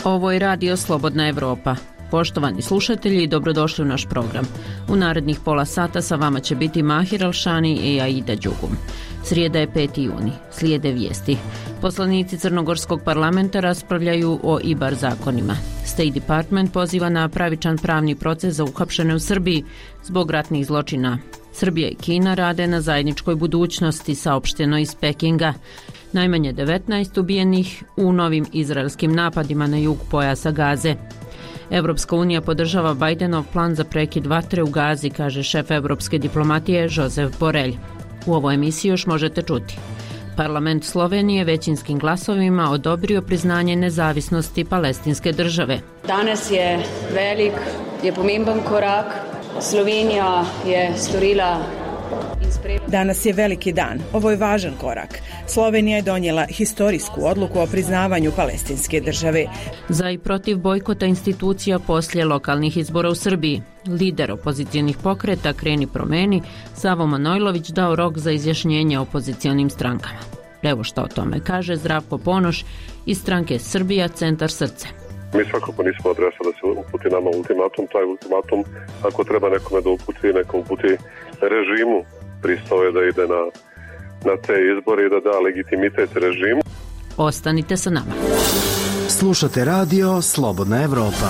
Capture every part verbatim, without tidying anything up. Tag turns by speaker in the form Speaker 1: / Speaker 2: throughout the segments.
Speaker 1: Ovo je Radio Slobodna Evropa. Poštovani slušatelji, dobrodošli u naš program. U narednih pola sata sa vama će biti Mahir Alšani i Aida Đugum. Srijeda je peti juni. Slijede vijesti. Poslanici Crnogorskog parlamenta raspravljaju o I B A R zakonima. State Department poziva na pravičan pravni proces za uhapšene u Srbiji zbog ratnih zločina. Srbija i Kina rade na zajedničkoj budućnosti, saopšteno iz Pekinga. Najmanje devetnaest ubijenih u novim izraelskim napadima na jug pojasa Gaze. Evropska unija podržava Bajdenov plan za prekid vatre u Gazi, kaže šef evropske diplomatije Josep Borrell. U ovoj emisiji još možete čuti. Parlament Slovenije većinskim glasovima odobrio priznanje nezavisnosti palestinske države.
Speaker 2: Danes je velik, je pomemben korak. Slovenija je storila in sprejela.
Speaker 3: Danas je veliki dan. Ovo je važan korak. Slovenija je donijela historijsku odluku o priznavanju palestinske države.
Speaker 1: Za i protiv bojkota institucija poslije lokalnih izbora u Srbiji. Lider opozicijnih pokreta Kreni promeni, Savo Manojlović, dao rok za izjašnjenje opozicionim strankama. Evo što o tome kaže Zdravko Ponoš iz stranke Srbija Centar Srce.
Speaker 4: Mi svakako nismo adresa da se uputi nama ultimatum. Taj ultimatum, ako treba nekome da uputi, neko uputi režimu, pristao je da ide na, na te izbore i da da legitimitet režimu.
Speaker 1: Ostanite sa nama.
Speaker 5: Slušate radio Slobodna Evropa.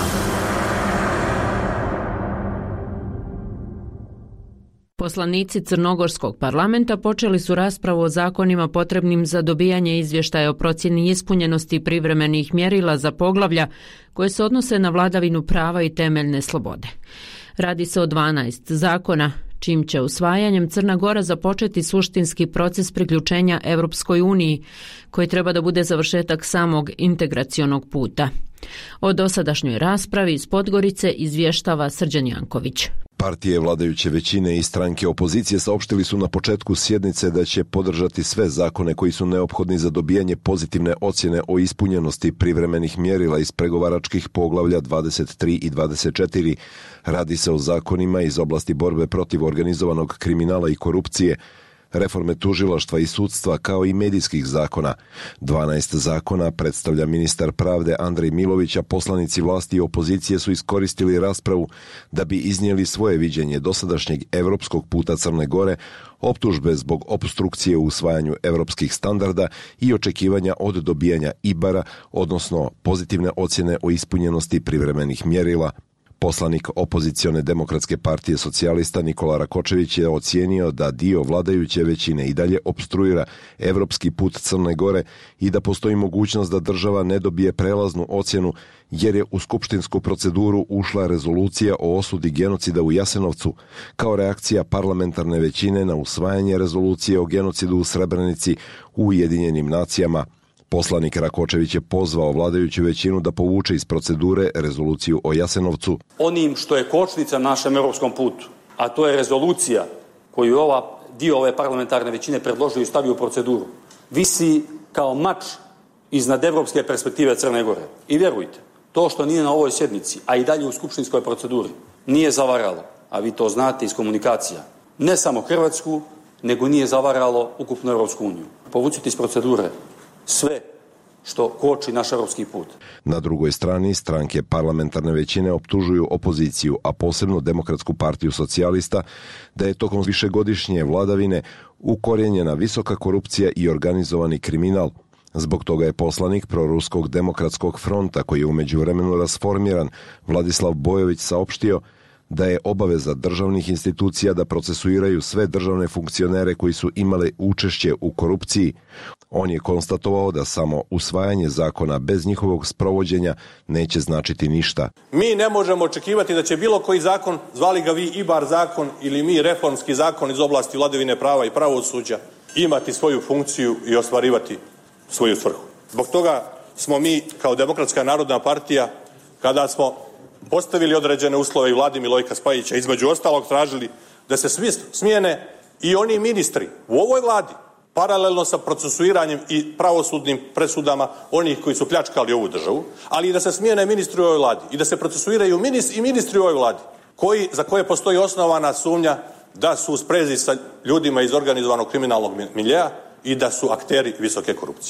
Speaker 1: Poslanici Crnogorskog parlamenta počeli su raspravu o zakonima potrebnim za dobijanje izvještaja o procjeni ispunjenosti privremenih mjerila za poglavlja koje se odnose na vladavinu prava i temeljne slobode. Radi se o dvanaest zakona, čim će usvajanjem Crna Gora započeti suštinski proces priključenja Evropskoj uniji, koji treba da bude završetak samog integracionog puta. O dosadašnjoj raspravi iz Podgorice izvještava Srđan Janković.
Speaker 6: Partije vladajuće većine i stranke opozicije saopštili su na početku sjednice da će podržati sve zakone koji su neophodni za dobijanje pozitivne ocjene o ispunjenosti privremenih mjerila iz pregovaračkih poglavlja dvadeset tri i dvadeset četiri. Radi se o zakonima iz oblasti borbe protiv organizovanog kriminala i korupcije, reforme tužilaštva i sudstva kao i medijskih zakona. dvanaest zakona predstavlja ministar pravde Andrej Milović, a poslanici vlasti i opozicije su iskoristili raspravu da bi iznijeli svoje viđenje dosadašnjeg evropskog puta Crne Gore, optužbe zbog opstrukcije u usvajanju evropskih standarda i očekivanja od dobijanja I B A R-a, odnosno pozitivne ocjene o ispunjenosti privremenih mjerila. Poslanik opozicione demokratske partije socijalista Nikola Rakočević je ocijenio da dio vladajuće većine i dalje opstruira evropski put Crne Gore i da postoji mogućnost da država ne dobije prelaznu ocjenu jer je u skupštinsku proceduru ušla rezolucija o osudi genocida u Jasenovcu kao reakcija parlamentarne većine na usvajanje rezolucije o genocidu u Srebrenici u Ujedinjenim nacijama. Poslanik Rakočević je pozvao vladajuću većinu da povuče iz procedure rezoluciju o Jasenovcu.
Speaker 7: Onim što je kočnica našem evropskom putu, a to je rezolucija koju ova dio ove parlamentarne većine predložio i stavio u proceduru, visi kao mač iznad evropske perspektive Crne Gore. I vjerujte, to što nije na ovoj sjednici, a i dalje u skupštinskoj proceduri, nije zavaralo, a vi to znate iz komunikacija, ne samo Hrvatsku, nego nije zavaralo ukupnu Evropsku uniju. Povucite iz procedure sve što koči naš evropski put.
Speaker 6: Na drugoj strani stranke parlamentarne većine optužuju opoziciju, a posebno Demokratsku partiju socijalista, da je tokom višegodišnje vladavine ukorijenjena visoka korupcija i organizovani kriminal. Zbog toga je poslanik proruskog demokratskog fronta, koji je u međuvremenu rasformiran, Vladislav Bojović, saopštio da je obaveza državnih institucija da procesuiraju sve državne funkcionere koji su imali učešće u korupciji. On je konstatovao da samo usvajanje zakona bez njihovog sprovođenja neće značiti ništa.
Speaker 8: Mi ne možemo očekivati da će bilo koji zakon, zvali ga vi I B A R zakon ili mi reformski zakon iz oblasti vladavine prava i pravosuđa, imati svoju funkciju i ostvarivati svoju svrhu. Zbog toga smo mi kao Demokratska narodna partija, kada smo postavili određene uslove i vladi Milojka Spajića, između ostalog tražili da se svi smijene i oni ministri u ovoj vladi, paralelno sa procesuiranjem i pravosudnim presudama onih koji su pljačkali ovu državu, ali i da se smijene ministri u ovoj vladi i da se procesuiraju i ministri u ovoj vladi, koji, za koje postoji osnovana sumnja da su u sprezi sa ljudima iz organizovanog kriminalnog miljea i da su akteri visoke korupcije.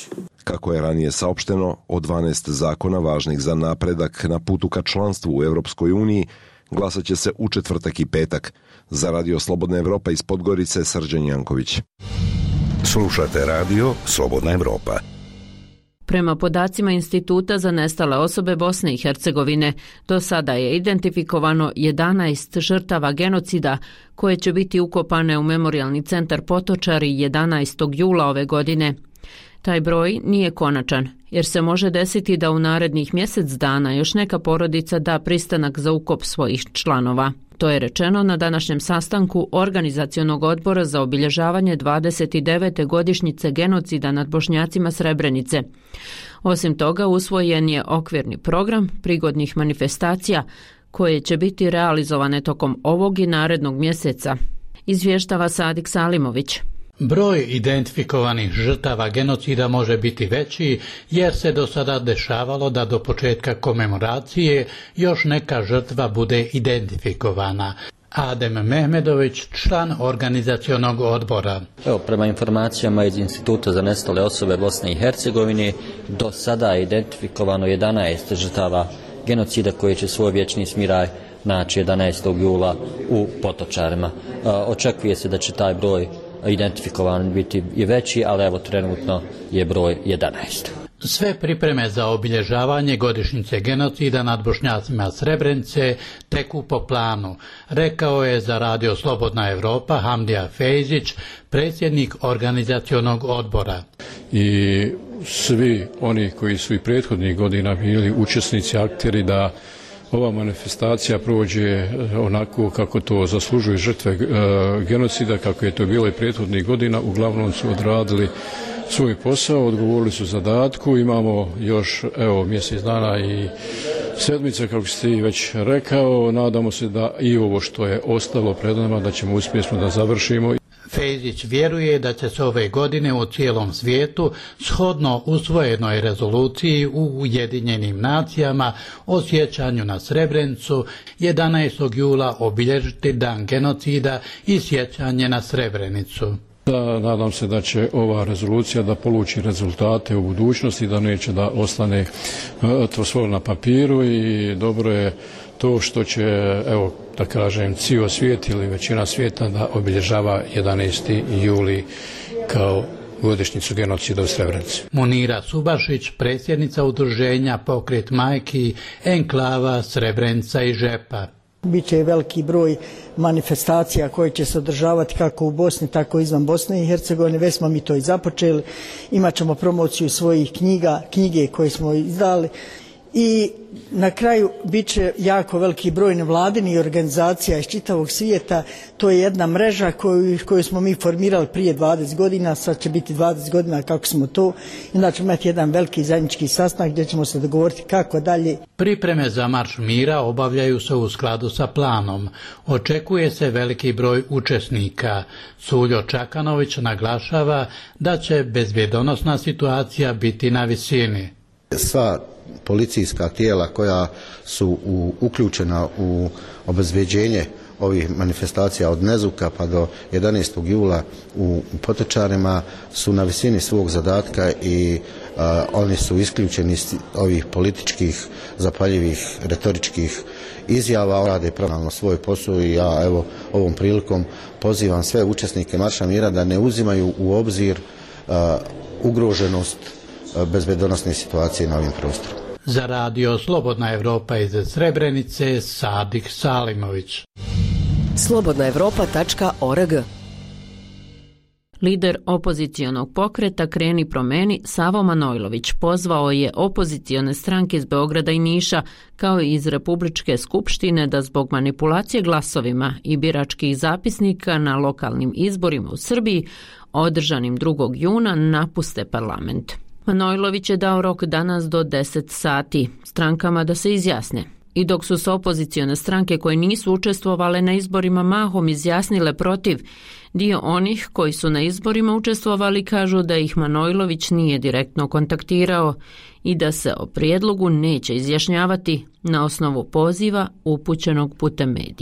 Speaker 6: Kako je ranije saopšteno, od dvanaest zakona važnih za napredak na putu ka članstvu u Europskoj uniji glasat će se u četvrtak i petak. Za Radio Slobodna Evropa iz Podgorice, Srđan Janković.
Speaker 9: Slušate Radio Slobodna Evropa.
Speaker 1: Prema podacima Instituta za nestale osobe Bosne i Hercegovine, do sada je identifikovano jedanaest žrtava genocida koje će biti ukopane u Memorijalni centar Potočari jedanaestog jula ove godine. Taj broj nije konačan, jer se može desiti da u narednih mjesec dana još neka porodica da pristanak za ukop svojih članova. To je rečeno na današnjem sastanku Organizacionog odbora za obilježavanje dvadeset devete godišnjice genocida nad Bošnjacima Srebrenice. Osim toga, usvojen je okvirni program prigodnih manifestacija koje će biti realizovane tokom ovog i narednog mjeseca, izvještava Sadik Salimović.
Speaker 10: Broj identifikovanih žrtava genocida može biti veći jer se do sada dešavalo da do početka komemoracije još neka žrtva bude identifikovana. Adem Mehmedović, član organizacionog odbora.
Speaker 11: Evo, prema informacijama iz Instituta za nestale osobe Bosne i Hercegovine, do sada je identifikovano jedanaest žrtava genocida koji će svoj vječni smiraj naći jedanaestog jula u Potočarima. Očekuje se da će taj broj identifikovan biti i veći, ali evo trenutno je broj jedanaest.
Speaker 10: Sve pripreme za obilježavanje godišnjice genocida nad Bošnjacima Srebrenice teku po planu, rekao je za Radio Slobodna Evropa Hamdija Fejzić, predsjednik organizacionog odbora.
Speaker 12: I svi oni koji su i prethodnih godina bili učesnici, akteri da ova manifestacija prođe onako kako to zaslužuju žrtve genocida, kako je to bilo i prethodnih godina, uglavnom su odradili svoj posao, odgovorili su zadatku. Imamo još evo mjesec dana i sedmica, kako ste i već rekao. Nadamo se da i ovo što je ostalo pred nama da ćemo uspješno da završimo.
Speaker 10: Fejzić vjeruje da će se ove godine u cijelom svijetu shodno usvojenoj rezoluciji u Ujedinjenim nacijama o sjećanju na Srebrenicu jedanaestog jula obilježiti dan genocida i sjećanje na Srebrenicu.
Speaker 12: Da, nadam se da će ova rezolucija da poluči rezultate u budućnosti, da neće da ostane mrtvo slovo na papiru i dobro je to što će, evo da kažem, cijeli svijet ili većina svijeta da obilježava jedanaesti juli kao godišnjicu genocida u Srebrenici.
Speaker 10: Munira Subašić, predsjednica udruženja Pokret majki, enklava Srebrenica i Žepa.
Speaker 13: Biće veliki broj manifestacija koje će se održavati kako u Bosni, tako i izvan Bosne i Hercegovine. Već smo mi to i započeli. Imaćemo promociju svojih knjiga, knjige koje smo izdali. I na kraju bit će jako veliki broj nevladinih organizacija iz čitavog svijeta. To je jedna mreža koju, koju smo mi formirali prije dvadeset godina, sad će biti dvadeset godina kako smo to. I onda ćemo imati jedan veliki zajednički sastanak gdje ćemo se dogovoriti kako dalje.
Speaker 10: Pripreme za Marš mira obavljaju se u skladu sa planom. Očekuje se veliki broj učesnika. Suljo Čakanović naglašava da će bezbjedonosna situacija biti na visini.
Speaker 14: Sva policijska tijela koja su u, uključena u obezbeđenje ovih manifestacija od Nezuka pa do jedanaestog jula u Potočarima su na visini svog zadatka i a, oni su isključeni iz ovih političkih, zapaljivih, retoričkih izjava. Rade pravilno svoj posao i ja evo ovom prilikom pozivam sve učesnike Marša mira da ne uzimaju u obzir a, ugroženost bezbjedonosne situacije na ovim prostoru.
Speaker 10: Za Radio Slobodna Evropa iz Srebrenice, Sadik Salimović.
Speaker 15: slobodna evropa tačka org.
Speaker 1: Lider opozicionog pokreta Kreni promeni Savo Manojlović pozvao je opozicione stranke iz Beograda i Niša kao i iz Republičke skupštine da zbog manipulacije glasovima i biračkih zapisnika na lokalnim izborima u Srbiji održanim drugog juna napuste parlament. Manojlović je dao rok danas do deset sati strankama da se izjasne. I dok su se opozicione stranke koje nisu učestvovale na izborima mahom izjasnile protiv, dio onih koji su na izborima učestvovali kažu da ih Manojlović nije direktno kontaktirao i da se o prijedlogu neće izjašnjavati na osnovu poziva upućenog putem medija.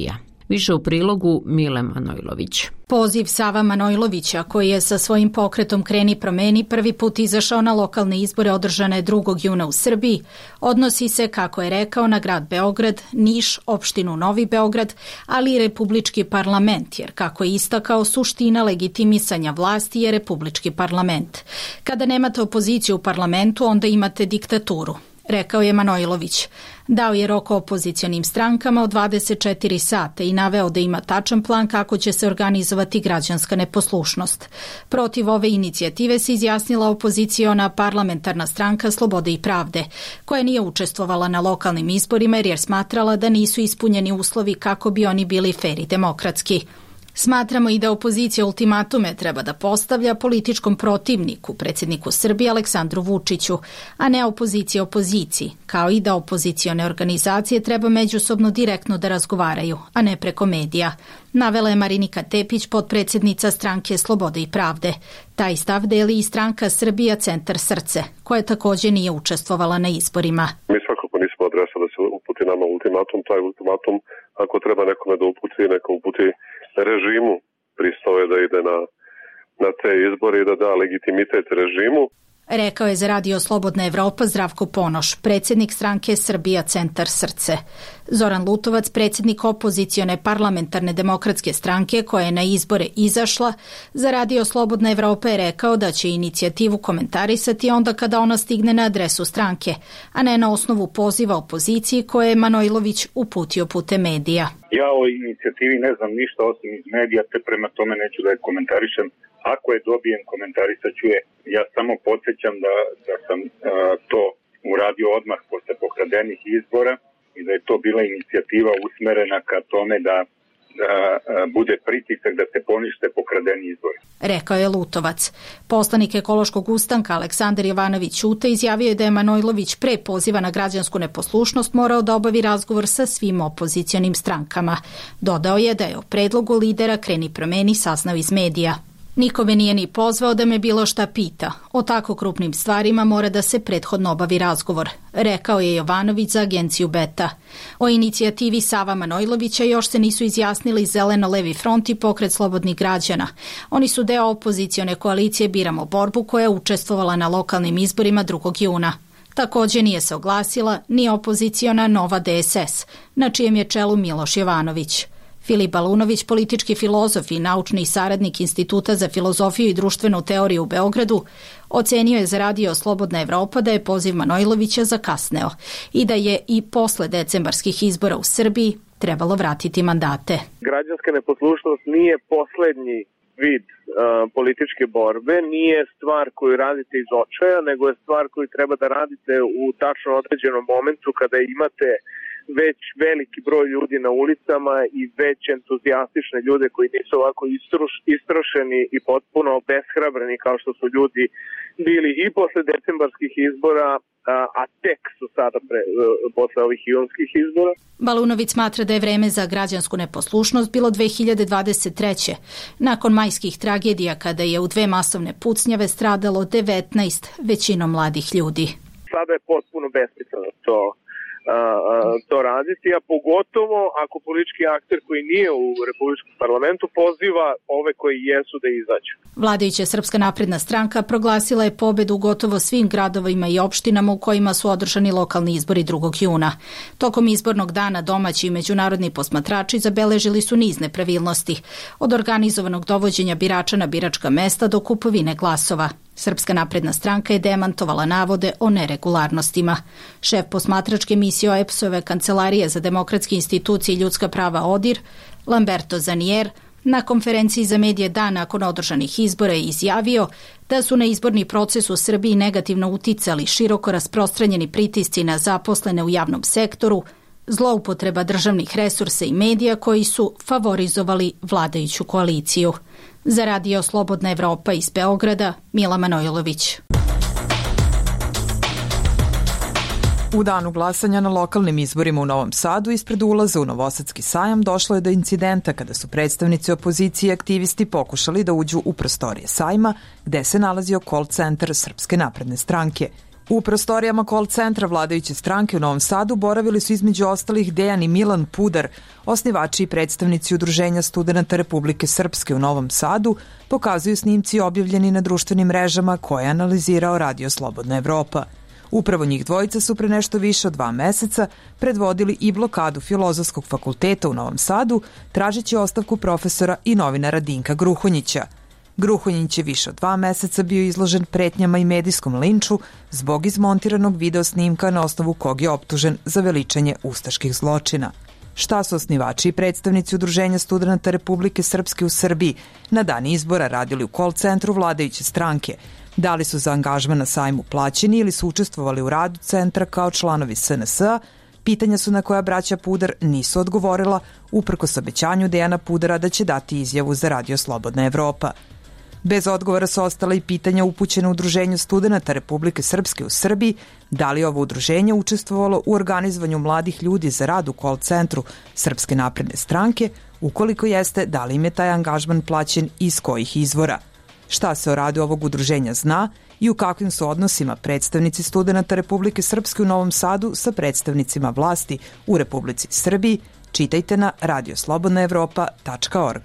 Speaker 1: Više u prilogu Mile Manojlović.
Speaker 16: Poziv Sava Manojlovića, koji je sa svojim pokretom Kreni promeni prvi put izašao na lokalne izbore održane drugog juna u Srbiji, odnosi se, kako je rekao, na grad Beograd, Niš, opštinu Novi Beograd, ali i Republički parlament, jer, kako je istakao, suština legitimisanja vlasti je Republički parlament. Kada nemate opoziciju u parlamentu, onda imate diktaturu, rekao je Manojlović. Dao je rok opozicionim strankama od dvadeset četiri sata i naveo da ima tačan plan kako će se organizovati građanska neposlušnost. Protiv ove inicijative se izjasnila opoziciona parlamentarna stranka Slobode i pravde, koja nije učestvovala na lokalnim izborima jer je smatrala da nisu ispunjeni uslovi kako bi oni bili fer i demokratski. Smatramo i da opozicija ultimatume treba da postavlja političkom protivniku, predsjedniku Srbije Aleksandru Vučiću, a ne opozicija opoziciji, kao i da opozicione organizacije treba međusobno direktno da razgovaraju, a ne preko medija. Navela je Marinika Tepić, potpredsjednica stranke Slobode i pravde. Taj stav deli i stranka Srbija Centar Srce, koja također nije učestvovala na izborima.
Speaker 4: Mi svakako nismo adresa da se uputi nama ultimatum, taj ultimatum ako treba nekome da uputi, neka uputi režimu, pristao je da ide na, na te izbore i da da legitimitet režimu.
Speaker 16: Rekao je za Radio Slobodna Evropa Zdravko Ponoš, predsjednik stranke Srbija Centar Srce. Zoran Lutovac, predsjednik opozicione parlamentarne demokratske stranke koja je na izbore izašla, za Radio Slobodna Evropa je rekao da će inicijativu komentarisati onda kada ona stigne na adresu stranke, a ne na osnovu poziva opoziciji koje je Manojlović uputio putem medija.
Speaker 17: Ja o inicijativi ne znam ništa osim iz medija, te prema tome neću da je komentarišem. Ako je dobijem, komentarisat ću je. Ja samo podsjećam da, da sam a, to uradio odmah posle pokradenih izbora i da je to bila inicijativa usmerena ka tome da, da a, bude pritisak da se ponište pokradeni izbori.
Speaker 16: Rekao je Lutovac. Poslanik Ekološkog ustanka Aleksandar Jovanović Ćuta izjavio je da je Manojlović pre poziva na građansku neposlušnost morao da obavi razgovor sa svim opozicionim strankama. Dodao je da je o predlogu lidera Kreni promeni saznao iz medija. Nikome nije ni pozvao da me bilo šta pita. O tako krupnim stvarima mora da se prethodno obavi razgovor, rekao je Jovanović za agenciju Beta. O inicijativi Sava Manojlovića još se nisu izjasnili Zeleno-levi front i Pokret slobodnih građana. Oni su deo opozicione koalicije Biramo borbu koja je učestvovala na lokalnim izborima drugog juna. Također nije se oglasila ni opoziciona Nova D S S, na čijem je čelu Miloš Jovanović. Filip Balunović, politički filozof i naučni saradnik Instituta za filozofiju i društvenu teoriju u Beogradu, ocenio je za Radio Slobodna Evropa da je poziv Manojlovića zakasneo i da je i posle decembarskih izbora u Srbiji trebalo vratiti mandate.
Speaker 18: Građanska neposlušnost nije poslednji vid uh, političke borbe, nije stvar koju radite iz očaja, nego je stvar koju treba da radite u tačno određenom momentu kada imate već veliki broj ljudi na ulicama i već entuzijastične ljude koji nisu ovako istruš, istrošeni i potpuno obeshrabreni kao što su ljudi bili i posle decembarskih izbora, a, a tek su sada pre, posle ovih junskih izbora.
Speaker 16: Balunović smatra da je vreme za građansku neposlušnost bilo dve hiljade dvadeset treće. Nakon majskih tragedija kada je u dve masovne pucnjave stradalo devetnaest većinom mladih ljudi.
Speaker 18: Sada je potpuno besmisleno to to raditi, a pogotovo ako politički akter koji nije u Republičkom parlamentu poziva ove koji jesu da izađu.
Speaker 16: Vladajuća Srpska napredna stranka proglasila je pobedu u gotovo svim gradovima i opštinama u kojima su održani lokalni izbori drugog juna. Tokom izbornog dana domaći i međunarodni posmatrači zabeležili su niz nepravilnosti, od organizovanog dovođenja birača na biračka mesta do kupovine glasova. Srpska napredna stranka je demantovala navode o neregularnostima. Šef posmatračke misije O E P S-ove Kancelarije za demokratske institucije i ljudska prava ODIR, Lamberto Zanier, na konferenciji za medije dan nakon održanih izbora je izjavio da su na izborni proces u Srbiji negativno uticali široko rasprostranjeni pritisci na zaposlene u javnom sektoru, zloupotreba državnih resursa i medija koji su favorizovali vladajuću koaliciju. Za Radio Slobodna Evropa iz Beograda, Mila Manojlović.
Speaker 19: U danu glasanja na lokalnim izborima u Novom Sadu ispred ulaza u Novosadski sajam došlo je do incidenta kada su predstavnici opozicije i aktivisti pokušali da uđu u prostorije sajma gde se nalazio call centar Srpske napredne stranke. U prostorijama call centra vladajuće stranke u Novom Sadu boravili su između ostalih Dejan i Milan Pudar, osnivači i predstavnici Udruženja studenata Republike Srpske u Novom Sadu, pokazuju snimci objavljeni na društvenim mrežama koje je analizirao Radio Slobodna Evropa. Upravo njih dvojica su pre nešto više od dva meseca predvodili i blokadu Filozofskog fakulteta u Novom Sadu, tražeći ostavku profesora i novinara Dinka Gruhonjića. Gruhonjić je više od dva meseca bio izložen pretnjama i medijskom linču zbog izmontiranog video snimka na osnovu kog je optužen za veličanje ustaških zločina. Šta su osnivači i predstavnici Udruženja studenata Republike Srpske u Srbiji na dan izbora radili u call centru vladajuće stranke? Da li su za angažman na sajmu plaćeni ili su učestvovali u radu centra kao članovi S N S-a? Pitanja su na koja braća Pudar nisu odgovorila, uprkos obećanju Dejana Pudara da će dati izjavu za Radio Slobodna Evropa. Bez odgovora su ostala i pitanja upućena Udruženju studenata Republike Srpske u Srbiji, da li ovo udruženje učestvovalo u organizovanju mladih ljudi za rad u call centru Srpske napredne stranke, ukoliko jeste, da li im je taj angažman plaćen i iz kojih izvora. Šta se o radu ovog udruženja zna i u kakvim su odnosima predstavnici studenata Republike Srpske u Novom Sadu sa predstavnicima vlasti u Republici Srbiji, čitajte na radio slobodna evropa tačka org.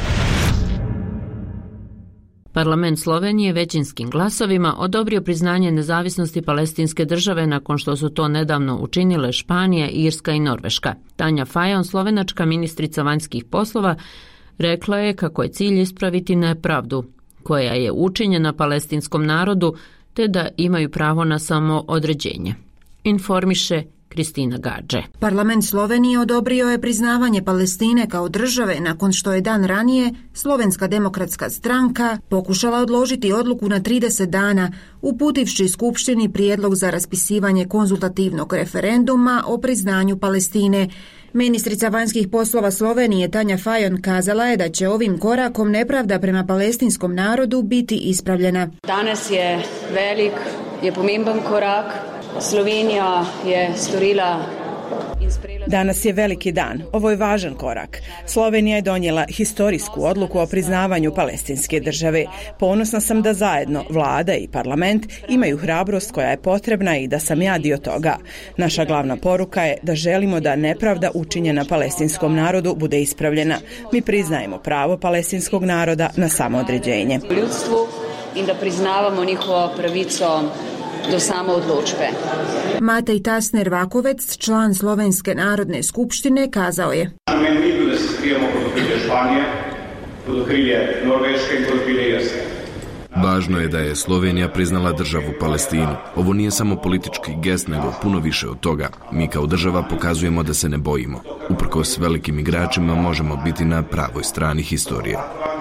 Speaker 1: Parlament Slovenije većinskim glasovima odobrio priznanje nezavisnosti palestinske države nakon što su to nedavno učinile Španija, Irska i Norveška. Tanja Fajon, slovenačka ministrica vanjskih poslova, rekla je kako je cilj ispraviti nepravdu koja je učinjena palestinskom narodu, te da imaju pravo na samoodređenje. Informiše Kristina Gadže.
Speaker 20: Parlament Slovenije odobrio je priznavanje Palestine kao države nakon što je dan ranije Slovenska demokratska stranka pokušala odložiti odluku na trideset dana, uputivši Skupštini prijedlog za raspisivanje konzultativnog referenduma o priznanju Palestine. Ministrica vanjskih poslova Slovenije Tanja Fajon kazala je da će ovim korakom nepravda prema palestinskom narodu biti ispravljena.
Speaker 2: Danas je velik, je pomemben korak. Slovenija je storila in sprejela.
Speaker 3: Danas je veliki dan. Ovo je važan korak. Slovenija je donijela historijsku odluku o priznavanju palestinske države. Ponosna sam da zajedno vlada i parlament imaju hrabrost koja je potrebna i da sam ja dio toga. Naša glavna poruka je da želimo da nepravda učinjena palestinskom narodu bude ispravljena. Mi priznajemo pravo palestinskog naroda na samoodređenje.
Speaker 2: Ljudstvu in da priznavamo njihovo pravico do samoodločbe.
Speaker 20: Matej Tasner Vakovec, član Slovenske narodne skupštine, kazao je:
Speaker 21: Namen ni bil, da se skrijemo pod okrilje Španije, pod okrilje Norveške i pod okrilje Irske.
Speaker 22: Važno je da je Slovenija priznala državu Palestinu. Ovo nije samo politički gest, nego puno više od toga. Mi kao država pokazujemo da se ne bojimo. Uprkos velikim igračima možemo biti na pravoj strani historije.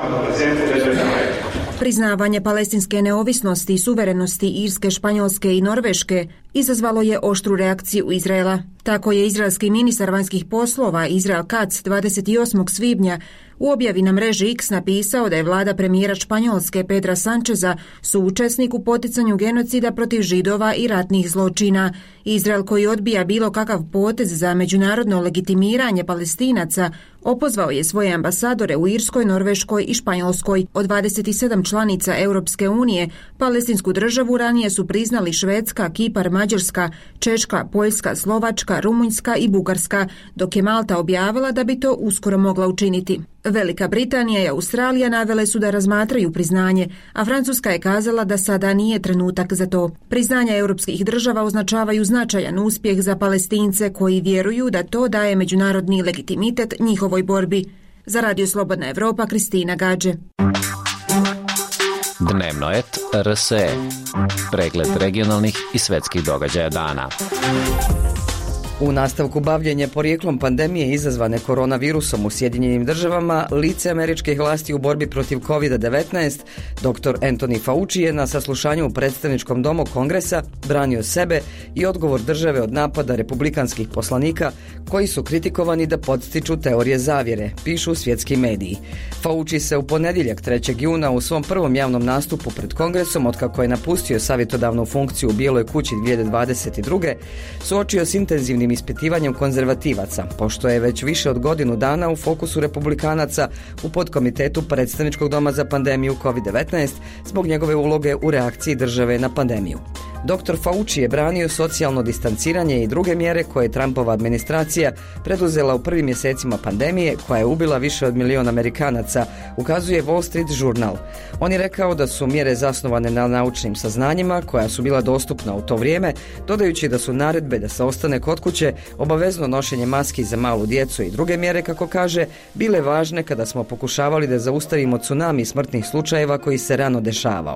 Speaker 20: Priznavanje palestinske neovisnosti i suverenosti Irske, Španjolske i Norveške izazvalo je oštru reakciju Izraela. Tako je izraelski ministar vanjskih poslova Israel Katz dvadeset osmog svibnja u objavi na mreži X napisao da je vlada premijera Španjolske Pedra Sančeza suučesnik u poticanju genocida protiv Židova i ratnih zločina. Izrael, koji odbija bilo kakav potez za međunarodno legitimiranje Palestinaca, opozvao je svoje ambasadore u Irskoj, Norveškoj i Španjolskoj. Od dvadeset sedam članica Europske unije palestinsku državu ranije su priznali Švedska, Kipar, Mađarska, Češka, Poljska, Slovačka, Rumunjska i Bugarska, dok je Malta objavila da bi to uskoro mogla učiniti. Velika Britanija i Australija navele su da razmatraju priznanje, a Francuska je kazala da sada nije trenutak za to. Priznanja europskih država označavaju značajan uspjeh za Palestince koji vjeruju da to daje međunarodni legitimitet njihovoj borbi. Za Radio Slobodna Evropa, Kristina Gadže.
Speaker 23: Dnevnoet R S E. Pregled regionalnih i svetskih događaja dana.
Speaker 24: U nastavku bavljenja porijeklom pandemije izazvane koronavirusom u Sjedinjenim državama, lice američkih vlasti u borbi protiv kovid devetnaest, doktor Anthony Fauci je na saslušanju u predstavničkom domu Kongresa branio sebe i odgovor države od napada republikanskih poslanika koji su kritikovani da podstiču teorije zavjere, pišu svjetski mediji. Fauci se u ponedjeljak trećeg juna u svom prvom javnom nastupu pred Kongresom, otkako je napustio savjetodavnu funkciju u Bijeloj kući dvije tisuće dvadeset druge suočio s intenzivnim ispitivanjem konzervativaca, pošto je već više od godinu dana u fokusu republikanaca u podkomitetu predstavničkog doma za pandemiju kovid devetnaest zbog njegove uloge u reakciji države na pandemiju. doktor Fauci je branio socijalno distanciranje i druge mjere koje je Trumpova administracija preduzela u prvim mjesecima pandemije, koja je ubila više od milion Amerikanaca, ukazuje Wall Street Journal. On je rekao da su mjere zasnovane na naučnim saznanjima koja su bila dostupna u to vrijeme, dodajući da su naredbe da se ostane kod kuće, obavezno nošenje maski za malu djecu i druge mjere, kako kaže, bile važne kada smo pokušavali da zaustavimo tsunami smrtnih slučajeva koji se rano dešavao.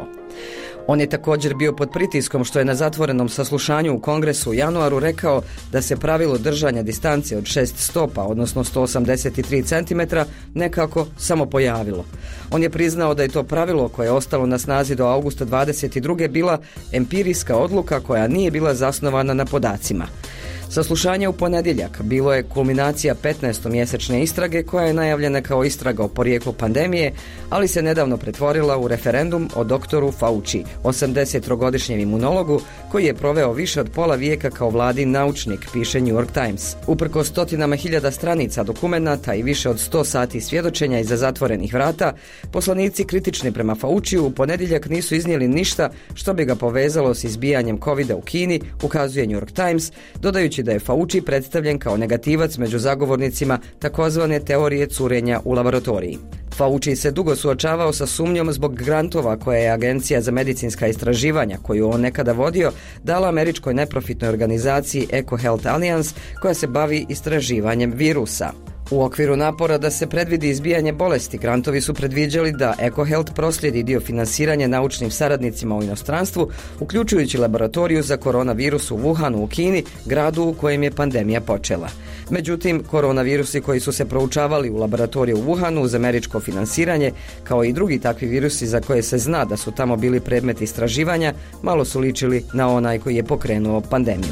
Speaker 24: On je također bio pod pritiskom što je na zatvorenom saslušanju u Kongresu u januaru rekao da se pravilo držanja distance od šest stopa, odnosno sto osamdeset tri centimetra, nekako samo pojavilo. On je priznao da je to pravilo koje je ostalo na snazi do augusta dvadeset druge bila empirijska odluka koja nije bila zasnovana na podacima. Saslušanje u ponedjeljak bilo je kulminacija petnaestomjesečne istrage koja je najavljena kao istraga o porijeklu pandemije, ali se nedavno pretvorila u referendum o doktoru Fauci, osamdesettrogodišnjem imunologu koji je proveo više od pola vijeka kao vladin naučnik, piše New York Times. Uprko stotinama hiljada stranica dokumenata i više od sto sati svjedočenja iza zatvorenih vrata, poslanici kritični prema Fauciju u ponedjeljak nisu iznijeli ništa što bi ga povezalo s izbijanjem covida u Kini, ukazuje New York Times, dodajući da je Fauci predstavljen kao negativac među zagovornicima takozvane teorije curenja u laboratoriji. Fauci se dugo suočavao sa sumnjom zbog grantova koje je Agencija za medicinska istraživanja, koju on nekada vodio, dala američkoj neprofitnoj organizaciji EcoHealth Alliance, koja se bavi istraživanjem virusa. U okviru napora da se predvidi izbijanje bolesti, grantovi su predviđali da EcoHealth proslijedi dio finansiranja naučnim saradnicima u inostranstvu, uključujući laboratoriju za koronavirus u Wuhanu u Kini, gradu u kojem je pandemija počela. Međutim, koronavirusi koji su se proučavali u laboratoriju u Wuhanu uz američko finansiranje, kao i drugi takvi virusi za koje se zna da su tamo bili predmet istraživanja, malo su ličili na onaj koji je pokrenuo pandemiju.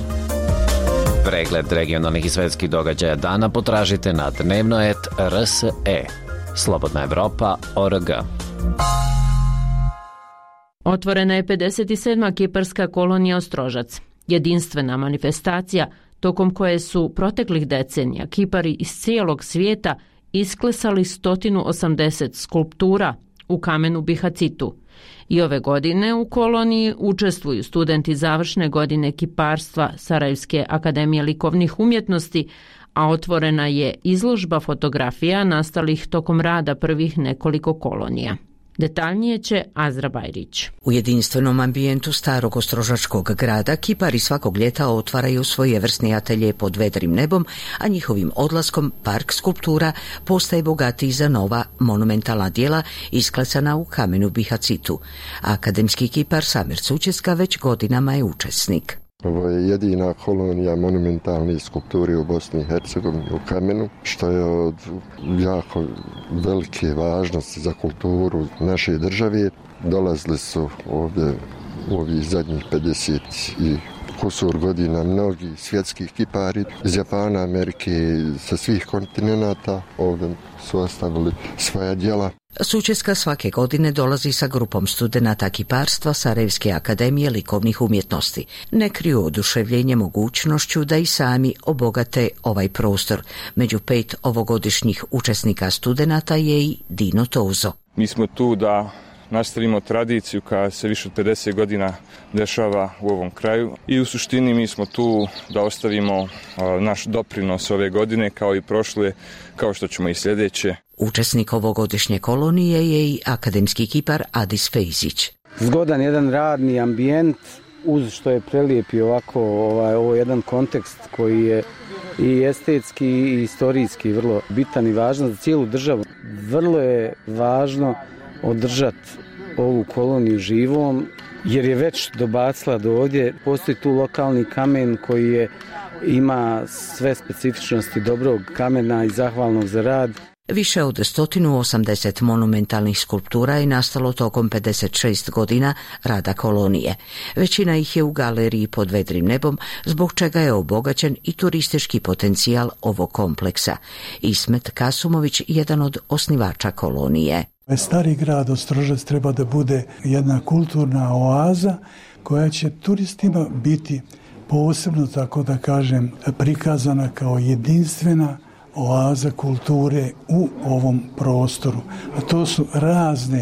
Speaker 23: Pregled regionalnih i svetskih događaja dana potražite na dnevnoet R S E. Slobodna Evropa точка O R G.
Speaker 1: Otvorena je pedeset sedma kiparska kolonija Ostrožac. Jedinstvena manifestacija tokom koje su proteklih decenija kipari iz cijelog svijeta isklesali sto osamdeset skulptura u kamenu Bihacitu. I ove godine u koloniji učestvuju studenti završne godine kiparstva Sarajevske akademije likovnih umjetnosti, a otvorena je izložba fotografija nastalih tokom rada prvih nekoliko kolonija. Detaljnije će Azra Bajrić.
Speaker 5: U jedinstvenom ambijentu starog ostrožačkog grada kipari svakog ljeta otvaraju svojevrsni atelje pod vedrim nebom, a njihovim odlaskom park skulptura postaje bogatiji za nova monumentalna djela isklesana u kamenu Bihacitu. Akademski kipar Samir Sučeska već godinama je učesnik.
Speaker 6: Ovo je jedina kolonija monumentalnih skulpturi u Bosni i Hercegovini u kamenu, što je od jako velike važnosti za kulturu naše države. Dolazili su ovdje u ovih zadnjih pedeset i kusur godina mnogi svjetski kipari iz Japana, Amerike, sa svih kontinenata. Ovdje su ostavili svoja djela.
Speaker 5: Sučeska svake godine dolazi sa grupom studenata kiparstva Sarajevske akademije likovnih umjetnosti. Ne kriju oduševljenje mogućnošću da i sami obogate ovaj prostor. Među pet ovogodišnjih učesnika studenata je i Dino Tozo.
Speaker 7: Mi smo tu da nastavimo tradiciju koja se više od pedeset godina dešava u ovom kraju i u suštini mi smo tu da ostavimo naš doprinos ove godine kao i prošle, kao što ćemo i sljedeće.
Speaker 5: Učesnik ovogodišnje kolonije je i akademski kipar Adis Fejzić.
Speaker 8: Zgodan jedan radni ambijent uz što je prelijepi ovako ovaj, ovo jedan kontekst koji je i estetski i istorijski vrlo bitan i važan za cijelu državu. Vrlo je važno održati ovu koloniju živom jer je već dobacila do ovdje. Postoji tu lokalni kamen koji je, ima sve specifičnosti dobrog kamena i zahvalnog za rad.
Speaker 5: Više od sto osamdeset monumentalnih skulptura je nastalo tokom pedeset šest godina rada kolonije. Većina ih je u galeriji pod vedrim nebom, zbog čega je obogaćen i turistički potencijal ovog kompleksa. Ismet Kasumović, jedan od osnivača kolonije.
Speaker 25: Stari grad Ostrožac treba da bude jedna kulturna oaza koja će turistima biti posebno, tako da kažem, prikazana kao jedinstvena oaza kulture u ovom prostoru. A to su razne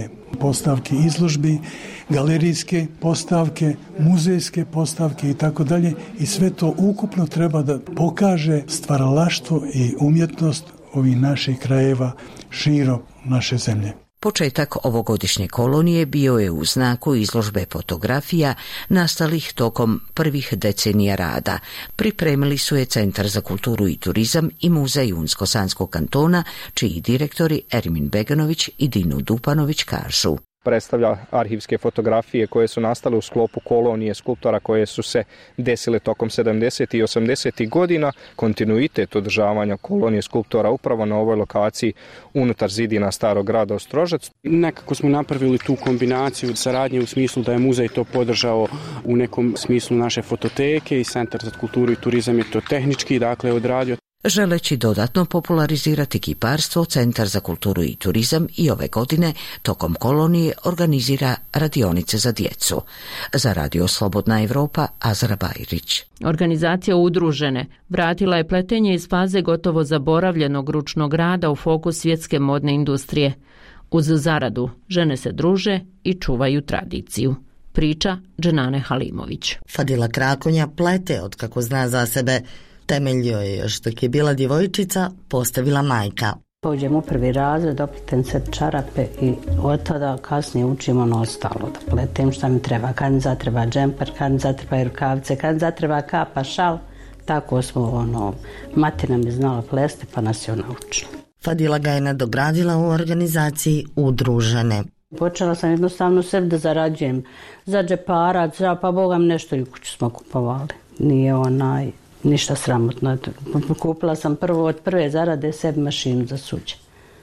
Speaker 25: postavke izložbi, galerijske postavke, muzejske postavke i tako dalje. I sve to ukupno treba da pokaže stvaralaštvo i umjetnost ovih naših krajeva širom naše zemlje.
Speaker 5: Početak ovogodišnje kolonije bio je u znaku izložbe fotografija nastalih tokom prvih decenija rada. Pripremili su je Centar za kulturu i turizam i Muzej Unsko-Sanskog kantona, čiji direktori Ermin Beganović i Dino Dupanović kažu.
Speaker 9: Predstavlja arhivske fotografije koje su nastale u sklopu kolonije skulptora koje su se desile tokom sedamdesetih i osamdesetih godina, kontinuitet održavanja kolonije skulptora upravo na ovoj lokaciji unutar zidina Starog grada Ostrožac.
Speaker 11: Nekako smo napravili tu kombinaciju saradnje u smislu da je muzej to podržao u nekom smislu naše fototeke i Centar za kulturu i turizam je to tehnički dakle odradio.
Speaker 5: Želeći dodatno popularizirati kiparstvo, Centar za kulturu i turizam i ove godine tokom kolonije organizira radionice za djecu. Za Radio Slobodna Evropa, Azra Bajrić.
Speaker 1: Organizacija Udružene vratila je pletenje iz faze gotovo zaboravljenog ručnog rada u fokus svjetske modne industrije. Uz zaradu žene se druže i čuvaju tradiciju. Priča Dženane Halimović.
Speaker 12: Fadila Krakonja plete od kako zna za sebe. Temelj joj je još dok je bila djevojčica postavila majka.
Speaker 13: Pođem u prvi razred, oplitem se čarape i od tada kasnije učim ono ostalo. Da pletem šta mi treba, kad mi zatreba džemper, kad mi zatreba rukavice, kad mi zatreba kapa, šal. Tako smo, ono, mati nam je znala plesti pa nas je naučila.
Speaker 12: Fadila ga je nadogradila u organizaciji Udružene.
Speaker 13: Počela sam jednostavno sebi da zarađujem za džeparac, za pa bogam nešto i u kuću smo kupovali. Nije onaj... Ništa sramotno. Kupila sam prvo od prve zarade sebi mašinu za suđe.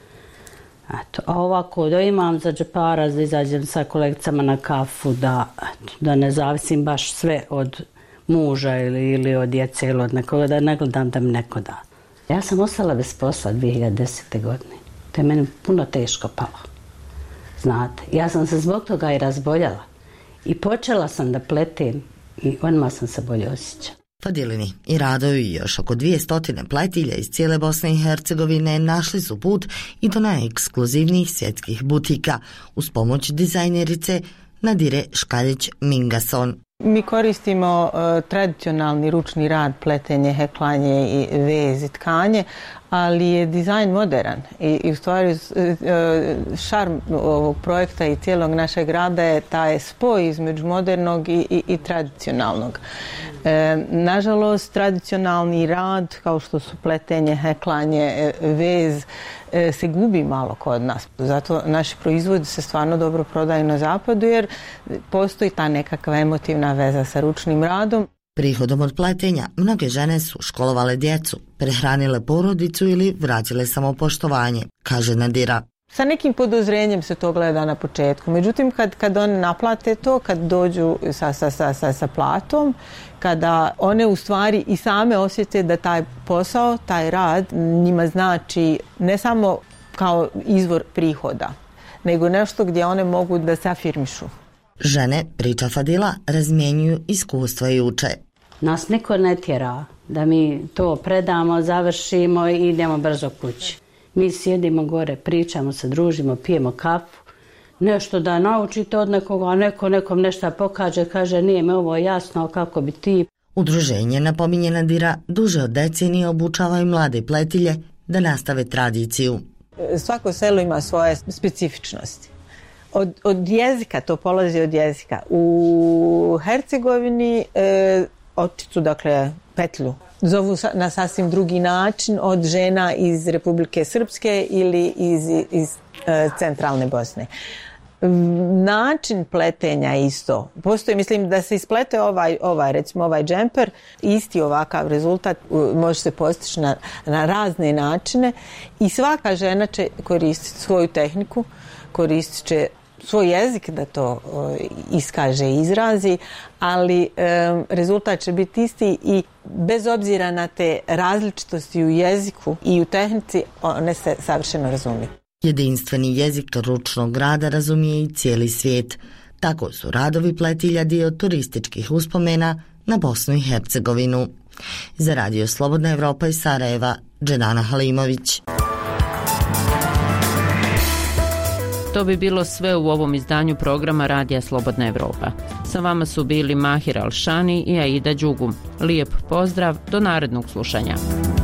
Speaker 13: Eto, a ovako da imam za džeparac, da izađem sa kolegicama na kafu, da, eto, da ne zavisim baš sve od muža ili, ili od djece ili od nekoga, da ne gledam da mi neko da. Ja sam ostala bez posla dvije hiljade desete. godine. To je meni puno teško palo. Znate, ja sam se zbog toga i razboljala. I počela sam da pletem i odmah sam se bolje osjećala.
Speaker 12: Fadilini i radovi još oko dvije stotine pletilja iz cijele Bosne i Hercegovine našli su put i do najekskluzivnijih svjetskih butika uz pomoć dizajnerice Nadire Škaljić-Mingason.
Speaker 14: Mi koristimo uh, tradicionalni ručni rad, pletenje, heklanje i vez i tkanje, ali je dizajn modern i, i u stvari uh, šarm ovog projekta i cijelog našeg rada je taj spoj između modernog i, i, i tradicionalnog. E, nažalost, tradicionalni rad, kao što su pletenje, heklanje, vez, e, se gubi malo kod nas. Zato naši proizvodi se stvarno dobro prodaju na zapadu jer postoji ta nekakva emotivna veza sa ručnim radom.
Speaker 12: Prihodom od pletenja mnoge žene su školovale djecu, prehranile porodicu ili vratile samopoštovanje, kaže Nadira.
Speaker 14: Sa nekim podozrenjem se to gleda na početku. Međutim, kad, kad one naplate to, kad dođu sa, sa, sa, sa, sa platom, kada one u stvari i same osjete da taj posao, taj rad njima znači ne samo kao izvor prihoda, nego nešto gdje one mogu da se afirmišu.
Speaker 12: Žene, priča Fadila, razmjenjuju iskustva i uče.
Speaker 13: Nas niko ne tjera da mi to predamo, završimo i idemo brzo kući. Mi sjedimo gore, pričamo se, družimo, pijemo kafu. Nešto da naučite od nekoga, a neko nekom nešto pokaže, kaže nije me ovo jasno, kako bi ti.
Speaker 12: Udruženje, napominje Nadira, duže od decenije obučava i mlade pletilje da nastave tradiciju.
Speaker 14: Svako selo ima svoje specifičnosti. Od, od jezika, to polazi od jezika. U Hercegovini e, očicu, dakle, petlju zovu na sasvim drugi način od žena iz Republike Srpske ili iz, iz e, centralne Bosne. Način pletenja isto. Postoji, mislim, da se isplete ovaj, ovaj, recimo ovaj džemper, isti ovakav rezultat može se postići na, na razne načine i svaka žena će koristiti svoju tehniku, koristit će svoj jezik da to o, iskaže i izrazi, ali e, rezultat će biti isti i bez obzira na te različitosti u jeziku i u tehnici, one se savršeno razumiju.
Speaker 12: Jedinstveni jezik ručnog rada razumije i cijeli svijet. Tako su radovi pletilja dio turističkih uspomena na Bosnu i Hercegovinu. Za Radio Slobodna Evropa iz Sarajeva, Dženana Halimović.
Speaker 1: To bi bilo sve u ovom izdanju programa Radija Slobodna Evropa. Sa vama su bili Mahir Alšani i Aida Đugum. Lijep pozdrav, do narednog slušanja.